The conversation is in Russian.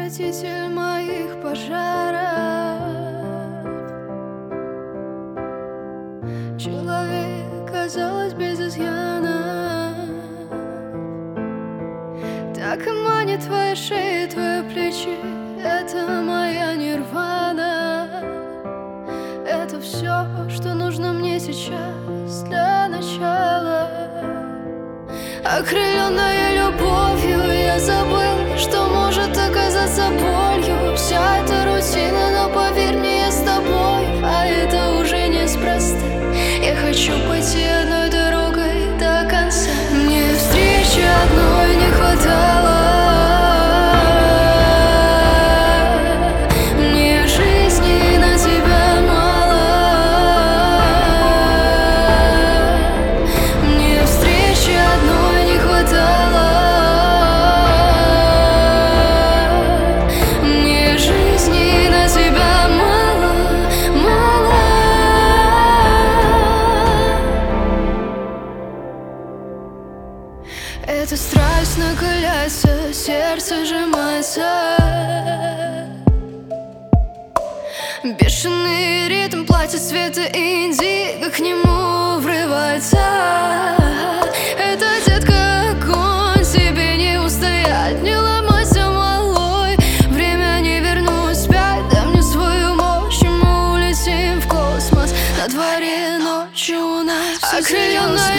укротитель моих пожаров, человек, казалось, без изъяна. Так и манит твоя шея, твои плечи. Это моя нирвана. Это все, что нужно мне сейчас для начала. Окрыленная любовью, я забыл, что может оказаться болью. Вся эта рутина, но поверь мне, я с тобой. А это уже неспроста. Я хочу пойти одной дорогой до конца. Мне встречи одной не хватало. Мне жизни на тебя мало. Мне встречи одной не хватало. Мне жизни на тебя мало, мало. Эта страсть накаляется, сердце сжимается. Бешеный ритм платья цвета индиго к нему врывается. Это детка, огонь, тебе не устоять. Не ломайся, малой, время не вернуть вспять. Дай мне свою мощь, и мы улетим в космос. На дворе ночью у нас все серьезно.